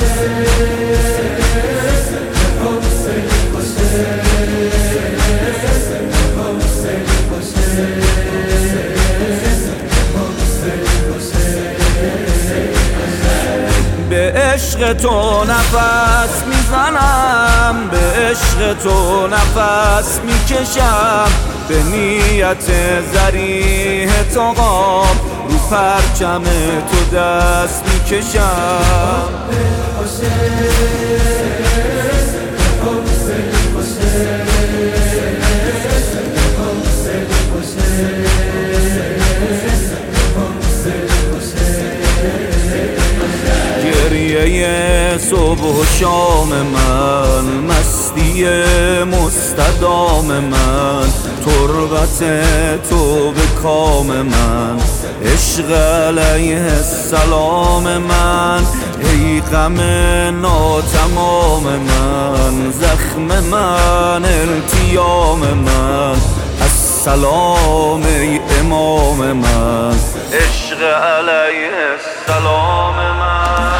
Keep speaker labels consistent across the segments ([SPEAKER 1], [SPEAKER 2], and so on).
[SPEAKER 1] به عشق تو نفس میزنم، به عشق تو نفس میکشم، به نیت ذریح تو قام رو پرچم تو دست میکشم. گریه صبح و شام من، مستی مستدام من، تربت تو به کام من، عشق علیه السلام من، ای غم ناتمام من، زخم من التیام من، السلام ای امام من، عشق علیه السلام من.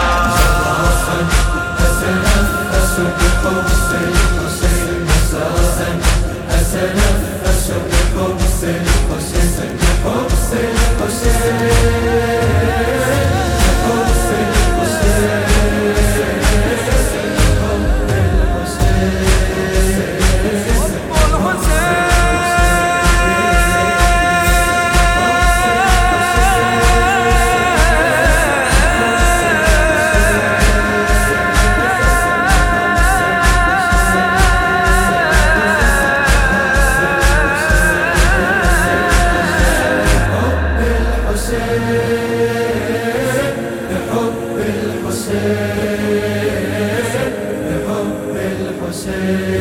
[SPEAKER 2] أتنفس بحبس الحسين مساء، أتنفس بحبس الحسين، بحبس الحسين، بحبس الحسين، بحب الحسين، بحب الحسين.